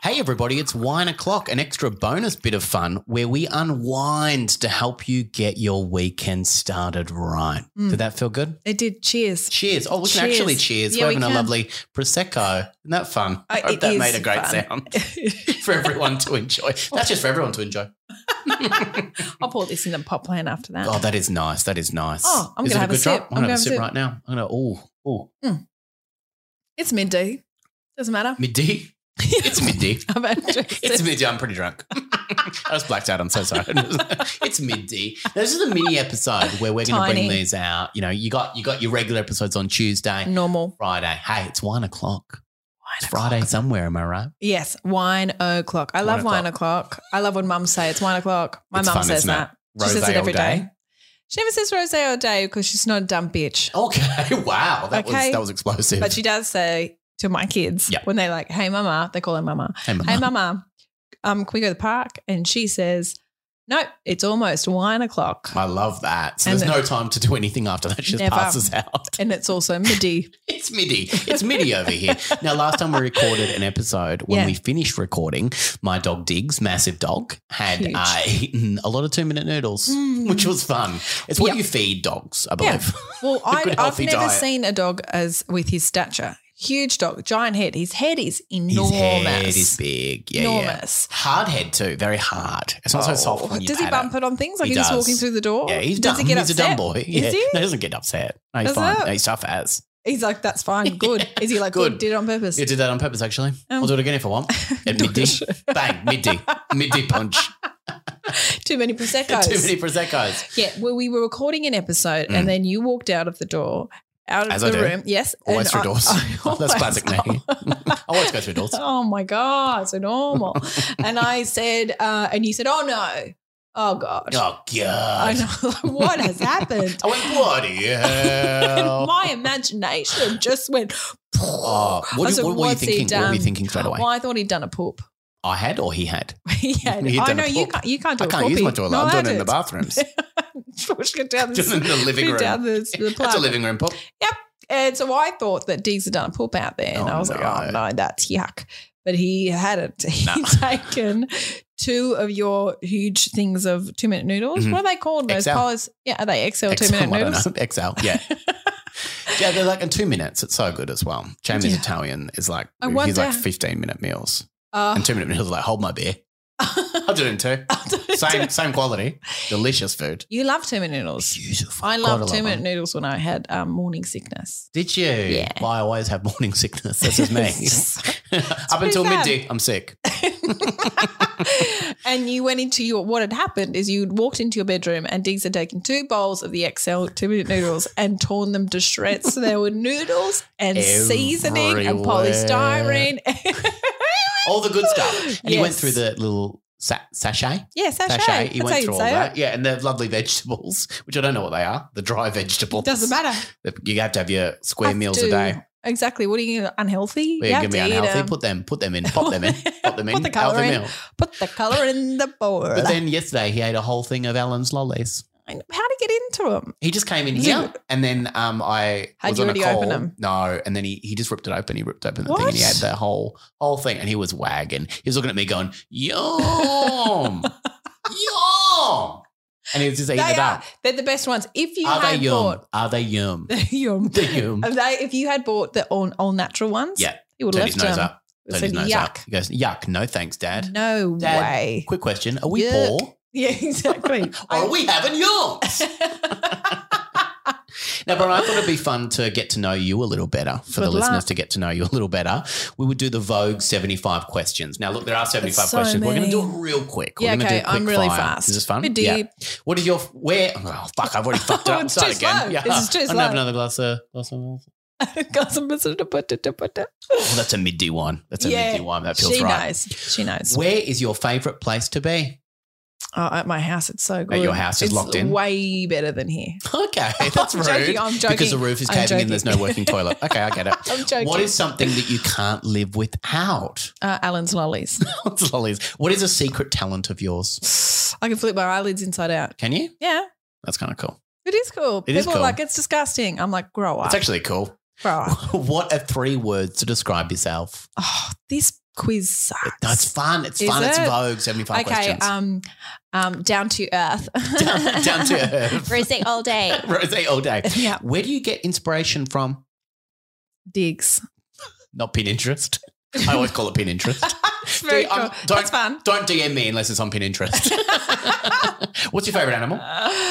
Hey everybody, it's Wine O'Clock, an extra bonus bit of fun where we unwind to help you get your weekend started right. Did that feel good? It did. Cheers. Cheers. Oh, we can Cheers. actually cheers. Yeah, We're we having a can. lovely Prosecco. Isn't that fun? I hope it that is made a great fun. sound for everyone to enjoy. That's just for everyone to enjoy. I'll pour this in the pot plant after that. Oh, that is nice. That is nice. Oh, I'm Is gonna it have a good sip. drop? I'm going to have a sip right now. I'm going to, It's midday. Doesn't matter. midday. It's midday. I've had a drink. It's midday. I'm pretty drunk. I was blacked out. I'm so sorry. It's midday. This is a mini episode where we're going to bring Tiny. these out. You know, you got your regular episodes on Tuesday, Normal. Friday. Hey, it's 1 o'clock. It's Friday somewhere. Am I right? Yes. Wine o'clock. I love wine o'clock. I love when mums say it's 1 o'clock. My It's mum fun, says isn't it? that. She says Rosé it every all day? day. She never says rosé all day because she's not a dumb bitch. Okay. Wow. That Okay. was explosive. But she does say to my kids Yep. when they're like, hey, mama, they call her mama. Hey, Mama. Hey, mama, can we go to the park? And she says, no, it's almost 1 o'clock. I love that. So And there's no time to do anything after that. She just Never. passes out. And it's also midday. It's MIDI. It's MIDI over here. Now, last time we recorded an episode, when Yeah. we finished recording, my dog Diggs, massive dog, had Huge. Eaten a lot of 2-minute noodles, which was fun. It's what Yep. you feed dogs, I Yeah. believe. Well, A good, I've healthy never diet. seen a dog as with his stature. Huge dog, giant head. His head is enormous. His head is big. Yeah, Enormous. Yeah. Hard head too, very hard. It's not so soft when you Does he pat bump it on things? Like He he's just does. walking through the door? Yeah, he's Does dumb. he get He's upset? a dumb boy. Yeah. Is he? No, he doesn't get upset. No, he's Is fine. it? No, he's tough as. He's like, that's fine. Good. Is he like, Good. good? Did it on purpose? You did that on purpose, actually. I'll do it again if I want. At midday. Bang, midday. Midday punch. Too many Prosecco's. Too many Prosecco's. Yeah, well, we were recording an episode and then you walked out of the door, out of As I the do. room. Yes. Always and through doors. That's always- classic me. I always go through doors. Oh my God, so normal. And I said, and you said, oh no. Oh God. Oh, God. I know. What has happened? I went, bloody hell. And my imagination just went. Oh, what I said, were you "What's he thinking? What were you done?" thinking straight away? Well, I thought he'd done a poop. I had or he had? He had. He'd I done know a you poop. can't. You can't do I a can't use my poopy. toilet. Not I'm doing it allowed in the to. bathrooms. Push it down the, Just in the living room. Down the That's plug. a living room poop. Yep. And so I thought that Deegs had done a poop out there. And Oh, I was like, no. oh, no, that's yuck. But he hadn't. He'd No. taken 2 of your huge things of 2-minute noodles. Mhm. What are they called? Those XL. collars? Yeah, are they XL XL, 2-minute I don't noodles? know. XL, yeah. Yeah, they're like in 2 minutes. It's so good as well. Jamie's Yeah. Italian is like, I he's wonder- like 15-minute meals. Uh, And 2-minute meals are like, hold my beer. I'll do it in 2. Same quality. Delicious food. You love 2-minute noodles. Beautiful. I God, loved love 2-minute them. noodles when I had morning sickness. Did you? Yeah. Well, I always have morning sickness. This is me. Up pretty until bad. midday, I'm sick. And you went into what had happened is you walked into your bedroom and Diggs had taken 2 bowls of the XL 2-minute noodles and torn them to shreds. So there were noodles and seasoning and Everywhere. polystyrene. All the good stuff. And he went Yes. through the little sachet. Yeah, sachet. He That's how went you'd through all say that. it. Yeah, and the lovely vegetables, which I don't know what they are. The dry vegetables. Doesn't matter. You have to have your square Have meals to- a day. Exactly. What are you unhealthy? Well, You you're have going to be to eat unhealthy. 'em. Put them in. Pop them in. Pop them in. Put the colour Healthy in. meal. Put the colour in the bowl. But then yesterday he ate a whole thing of Alan's lollies. How to get into them? He just came in Is here it- and then I Had was you on a already call. opened them? No, and then he just ripped it open. He ripped open the thing What? and he had the whole thing and he was wagging. He was looking at me going, yum, yum. And he was just eating They it are. up. They're the best ones. If you Are they had yum? bought Are they yum? yum. They're yum. If you had bought the all natural ones, Yeah. he would Turn have his left nose them. up. It Turn said his nose yuck. up. He goes, yuck. No thanks, Dad. No Dad, way. Quick question. Are we Yuck. poor? Yeah, exactly. Or are we having yums? Now, Brian, I thought it'd be fun to get to know you a little better, for the Good listeners luck. to get to know you a little better. We would do the Vogue 75 questions. Now, look, there are 75 That's so questions. We're going to do it many. real quick. Yeah, We're going to okay, do quick I'm really fire. fast. Is this fun? Bit deep. What is your, oh, fuck, I've already fucked it up. It's Start too again. slow. Yeah. This is too I'm going to slow. have another glass of Got some business to put it. oh, that's a midday wine. That's a midday wine. That feels she right. knows. She knows. Where is your favourite place to be? At my house, it's so good. your house is it's locked in? way better than here. Okay, that's I'm rude. joking, I'm joking. Because the roof is I'm caving in, joking. there's no working toilet. Okay, I get it. I'm joking. What is something that you can't live without? Alan's lollies. It's lollies. What is a secret talent of yours? I can flip my eyelids inside out. Can you? Yeah, That's kind of cool. it is cool. It is People cool. are like, it's disgusting. I'm like, grow up. It's actually cool. grow up. What are 3 words to describe yourself? Oh, this quiz sucks. That's fun. It's Is fun. It's it? Vogue. 75 questions. Down to earth. down to earth. Rosé all day. Rosé all day. Yeah. Where do you get inspiration from? Digs. Not Pinterest. I always call it Pinterest. Very cool. That's fun. Don't DM me unless it's on Pinterest. What's your favourite animal?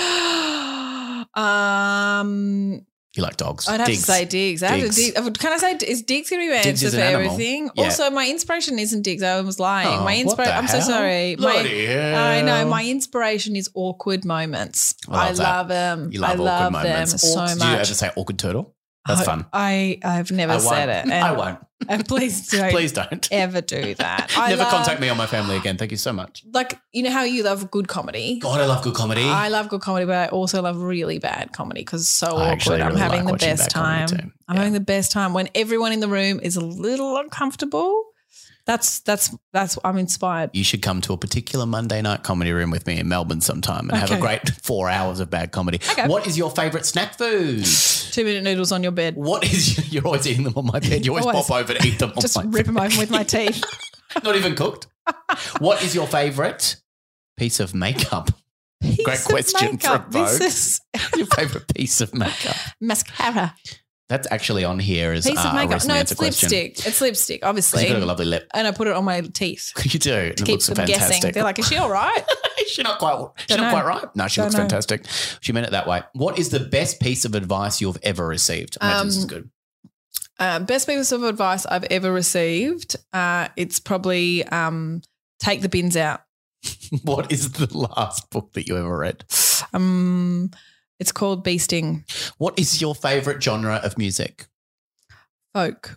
You like dogs. I'd have Diggs. to say Diggs. Can I say is Diggs going to be my Diggs answer is for an animal. everything? Yeah. Also, my inspiration isn't Diggs. I was lying. Oh, My what the I'm so hell? sorry. Bloody hell. I know. My inspiration is awkward moments. I love that. love them. You love I awkward love moments. them so much. Did you ever say awkward turtle? That's fun. I've never said it. I won't. And please don't. Please don't. Ever do that. Never contact me or my family again. Thank you so much. Like, you know how you love good comedy? God, I love good comedy. I love good comedy, but I also love really bad comedy because it's so I awkward. actually I'm really having like the watching best bad comedy time. too. I'm having the best time when everyone in the room is a little uncomfortable. That's I'm inspired. You should come to a particular Monday night comedy room with me in Melbourne sometime and have a great 4 hours of bad comedy. Okay. What is your favourite snack food? 2-minute noodles on your bed. What is you're always eating them on my bed. You always pop over to eat them on Just my rip them open with my teeth. Not even cooked. What is your favourite piece of makeup? Great question from Vogue. This is Your favourite piece of makeup? mascara. That's actually on here as Piece of a makeup. recent No, answer it's question. lipstick. It's lipstick, obviously. You've got a lovely lip. And I put it on my teeth. You do. And To it keep looks them fantastic. guessing. They're like, is she all right? She's not quite know. right. No, she Don't looks know. fantastic. She meant it that way. What is the best piece of advice you've ever received? I imagine this is good. Best piece of advice I've ever received. It's probably take the bins out. What is the last book that you ever read? It's called Beasting. What is your favourite genre of music? Folk.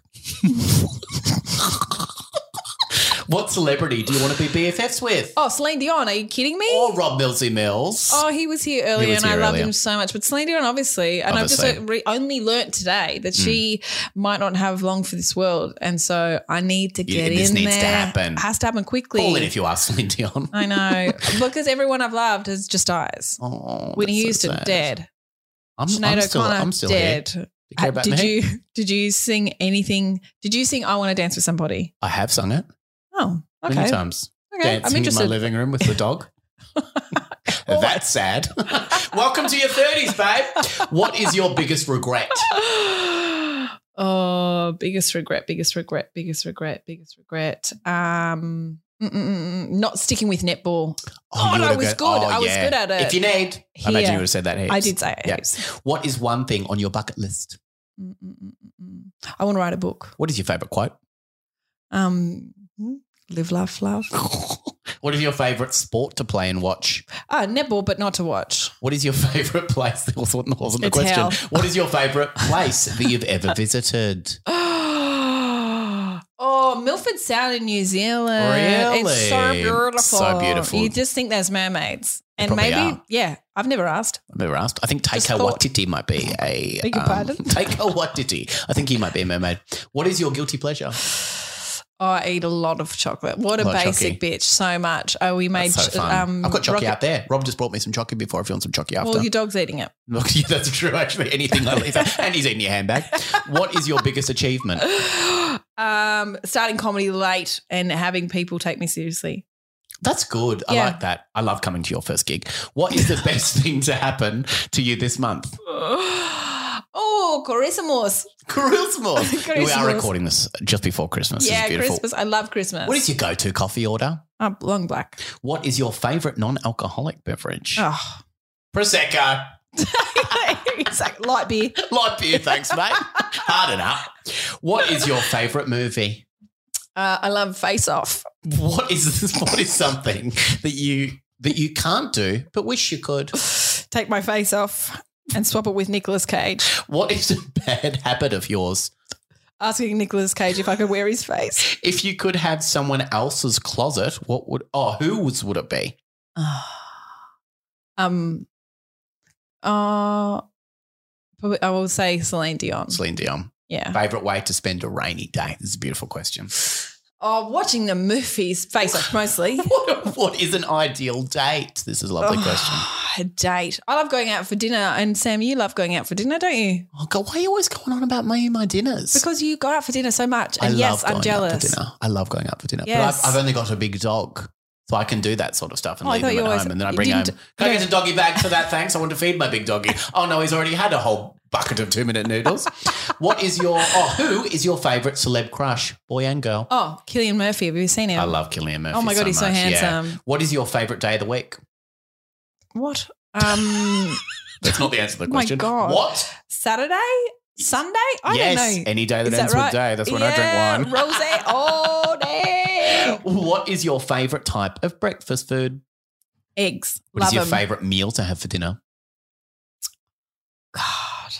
What celebrity do you want to be BFFs with? Oh, Celine Dion. Are you kidding me? Or Rob Millsy Mills? Oh, he was here earlier was and I here loved earlier. him so much. But Celine Dion, obviously, and Obviously. I've just only learnt today that she might not have long for this world. And so I need to get this in needs to there. happen. It has to happen quickly. Call in if you are Celine Dion. I know. Because everyone I've loved has just dies. Oh, Whitney that's so Houston, sad. dead. I'm Sinead still O'Connor, here. dead. Do you care about me? Did you sing anything? Did you sing I Want to Dance with Somebody? I have sung it Oh, okay. many times. Okay, Dancing in my living room with the dog. That's sad. Welcome to your 30s, babe. What is your biggest regret? Oh, biggest regret. Not sticking with netball. Oh, no, I was good. I was good at it. If you need, I imagine you would have said that heaps. I did say it Yeah. heaps. What is one thing on your bucket list? I want to write a book. What is your favourite quote? Live, laugh, love. What is your favourite sport to play and watch? Netball, but not to watch. What is your favourite place? That wasn't the It's question. hell. What is your favourite place that you've ever visited? Oh, Milford Sound in New Zealand. Really? It's so beautiful. So beautiful. You just think there's mermaids. And probably maybe, are. yeah, I've never asked. I've never asked. I think Just Taika thought. Waititi might be a... Beg your pardon? Taika Waititi. I think he might be a mermaid. What is your guilty pleasure? Oh, I eat a lot of chocolate. What a lot of basic chocky. bitch. So much. Oh, we made That's so fun. I've got chocky rocket- out there. Rob just brought me some chocky before if you want some chocky after. Well, your dog's eating it. Look, yeah, that's true, actually. Anything I leave out. And he's eating your handbag. What is your biggest achievement? Starting comedy late and having people take me seriously. That's good. I Yeah. like that. I love coming to your first gig. What is the best thing to happen to you this month? Oh, Christmas. Christmas. We are Christmas. recording this just before Christmas. Yeah, It's beautiful. Christmas. I love Christmas. What is your go-to coffee order? Long black. What is your favourite non-alcoholic beverage? Oh. Prosecco. It's like light beer. Light beer, thanks, mate. Harden up. What is your favourite movie? I love Face Off. What is something that you can't do but wish you could? Take my face off and swap it with Nicolas Cage. What is a bad habit of yours? Asking Nicolas Cage if I could wear his face. If you could have someone else's closet, would it be? Probably I will say Celine Dion. Celine Dion. Yeah. Favourite way to spend a rainy day? This is a beautiful question. Oh, watching the Murphys Face Off mostly. What is an ideal date? This is a lovely question. A date. I love going out for dinner, and Sam, you love going out for dinner, don't you? Oh God, why are you always going on about me and my dinners? Because you go out for dinner so much, I and yes, love I'm going jealous. out for dinner. I love going out for dinner, Yes. but I've only got a big dog, so I can do that sort of stuff and Oh, I leave thought him you at always- home, and then I you bring home. didn't- Can I no. get a doggy bag for that? Thanks. I want to feed my big doggy. Oh no, he's already had a whole bucket of 2-minute noodles. Who is your favourite celeb crush, boy and girl? Oh, Cillian Murphy. Have you seen him? I love Cillian Murphy. Oh my God, he's so much. Yeah. handsome. What is your favourite day of the week? What? That's not the answer to the Oh my question. God. What? Saturday? Sunday? I yes, don't know. any day that Is ends right? with day. That's when yeah, I drink wine. Rosé all day. What is your favourite type of breakfast food? Eggs. What Love is your them. favourite meal to have for dinner? God.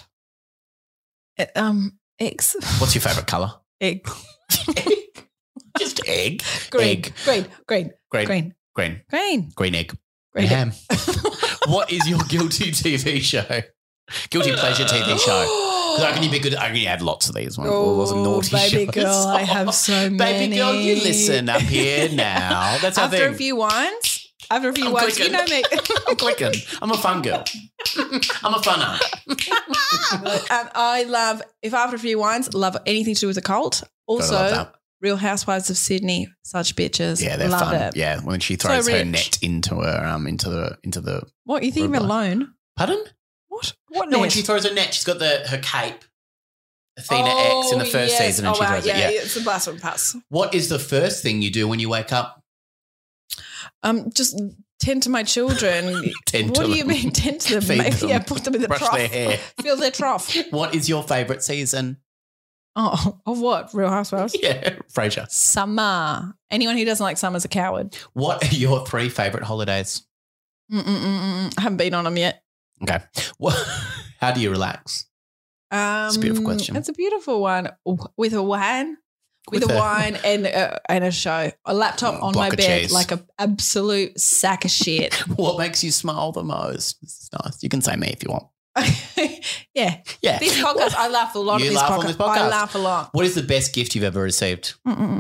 Eggs. What's your favourite colour? Egg. Just egg. Green. Egg. Green. Green. Green. Green. Green. Green. Green egg. Green. Ham. What is your guilty TV show? Guilty pleasure TV show. Because I can be good. I can add lots of these ones. All those naughty baby shows. girl, I have so many. Baby girl, you listen up here now. That's our After thing. a few wines. After a few I'm wines, clicking. you know me. I'm clicking. I'm a fun girl. I'm a funner. And I love, if after a few wines, love anything to do with a cult. Gotta love Also, that. Real Housewives of Sydney, such bitches. Yeah, they're love fun. It. Yeah, when she throws her rich. net into her into the. What, you think I'm Robot. alone? Pardon? What? What No, when net? she throws her net, she's got her cape. Athena X in the first yes. season, and she throws yeah, it. Yeah. it's a blast from pass. What is the first thing you do when you wake up? Just tend to my children. Tend what to do you them. mean tend to them? Feed Maybe, them. yeah, put them in the Brush trough. their hair. Fill their trough. What is your favourite season? Oh, of what? Real Housewives? Yeah, Frasier. Summer. Anyone who doesn't like summer's a coward. What are your 3 favourite holidays? I haven't been on them yet. Okay. Well, how do you relax? It's a beautiful question. It's a beautiful one. With a wine. With a wine and a show. A laptop on my block of bed cheese. like an absolute sack of shit. What makes you smile the most? This is nice. You can say me if you want. Yeah. Yeah. This podcast, I laugh a lot You of this laugh podcast. on this podcast? I laugh a lot. What is the best gift you've ever received?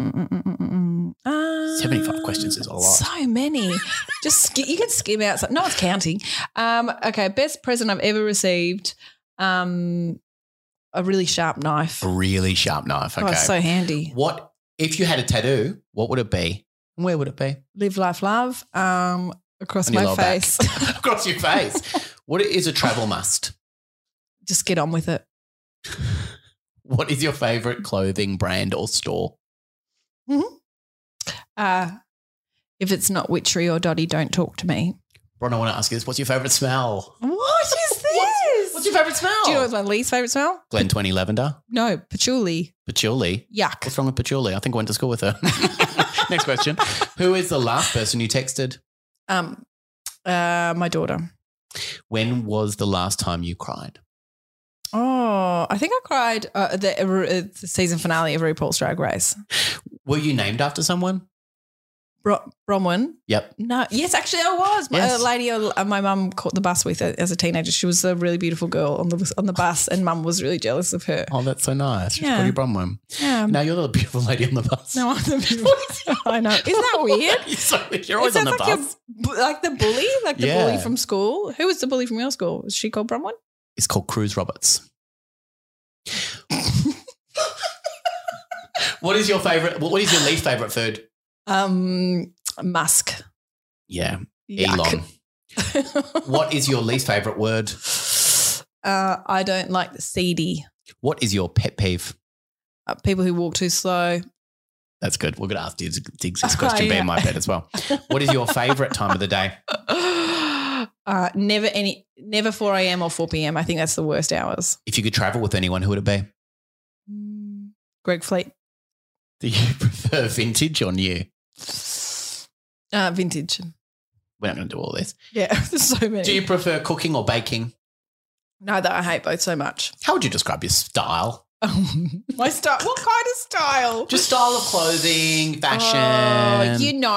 75 questions is a lot. So many. Just you can skim out. No one's counting. Okay, best present I've ever received. A really sharp knife. A really sharp knife. Okay. Oh, it's so handy. What if you had a tattoo? What would it be? And where would it be? Live, life, love. Across On your my lower back. face. Across your face. What is a travel must? Just get on with it. What is your favourite clothing brand or store? If it's not Witchery or Dotty, don't talk to me. Bron, I want to ask you this. What's your favourite smell? What is this? What's your favourite smell? Do you know what's my least favourite smell? Glen 20 lavender. No, patchouli. Patchouli. Yuck. What's wrong with patchouli? I think I went to school with her. Next question. Who is the last person you texted? My daughter. When was the last time you cried? Oh, I think I cried the season finale of RuPaul's Drag Race. Were you named after someone? Bronwyn. Yep. No, yes, actually, I was. Yes. A lady my mum caught the bus with as a teenager. She was a really beautiful girl on the bus, and mum was really jealous of her. Oh, that's so nice. She's Yeah. called you Bronwyn. Yeah. Now you're the beautiful lady on the bus. No, I'm the beautiful. I know. Isn't that weird? You're always on the like bus. like the bully, like the Yeah. bully from school. Who was the bully from your school? Was she called Bronwyn? It's called Cruz Roberts. What is your favorite? What is your least favorite food? Musk. Yeah, Yuck. Elon. What is your least favorite word? I don't like the seedy What is your pet peeve? people who walk too slow. That's good. We're going to ask Diggs this question. Be in my bed as well. What is your favorite time of the day? Never 4 a.m. or 4 p.m. I think that's the worst hours. If you could travel with anyone, who would it be? Greg Fleet. Do you prefer vintage or new? Vintage. We're not going to do all this. Yeah, there's so many. Do you prefer cooking or baking? Neither. I hate both so much. How would you describe your style? My style. What kind of style? Just style of clothing, fashion.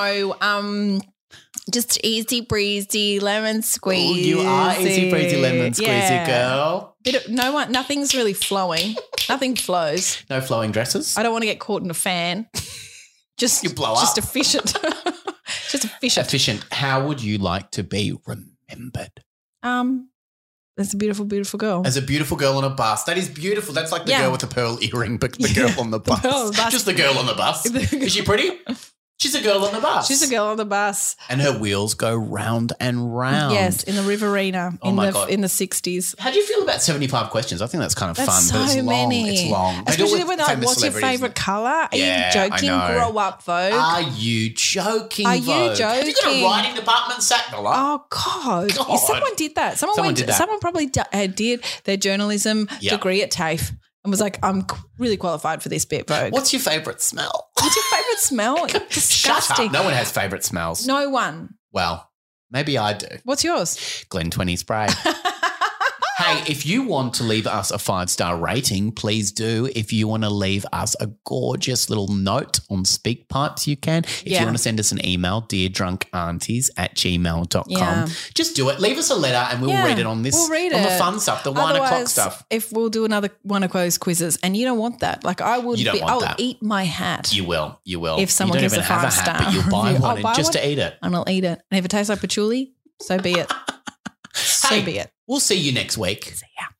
Just easy breezy, lemon squeezy. Ooh, you are easy breezy, lemon squeezy girl. Nothing's really flowing. Nothing flows. No flowing dresses. I don't want to get caught in a fan. Just You blow just up. efficient. Just efficient. Efficient. How would you like to be remembered? That's a beautiful, beautiful girl. As a beautiful girl on a bus. That is beautiful. That's like the Yeah. girl with the pearl earring, but the girl on the bus. girl on the bus. Just the girl on the bus. Is she pretty? She's a girl on the bus. She's a girl on the bus. And her wheels go round and round. Yes, in the Riverina Oh my God. in the 60s. How do you feel about 75 questions? I think that's kind of That's fun, so but it's long. many. It's long. They do it Especially with when they're like, famous what's your celebrities. favourite colour? Are Yeah, you I joking? know. Grow up, Vogue. Are you joking, Are you Vogue? Have you got a joking? writing department, Sack? Oh God. God. Someone did that. Someone did that. Someone probably did their journalism Yeah. degree at TAFE and was like, I'm really qualified for this bit, Vogue. What's your favourite smell? What's your favourite smell? Shut Disgusting. up. No one has favourite smells. No one. Well, maybe I do. What's yours? Glen 20 spray. Hey, if you want to leave us a 5-star rating, please do. If you want to leave us a gorgeous little note on SpeakPipes, you can. If Yeah. you want to send us an email, deardrunkaunties@gmail.com. Yeah. Just do it. Leave us a letter and we'll Yeah, read it on this. we'll read on the it. fun stuff, the 1 o'clock Otherwise, stuff. if we'll do another one of those quizzes and you don't want that, like I would You don't want I'll that. eat my hat You will. You will. if someone you don't gives even a have a 5-star hat, but you'll buy review. one I'll buy just one to eat it. and I'll eat it. And if it tastes like patchouli, so be it. So Hey, be it. We'll see you next week. See ya.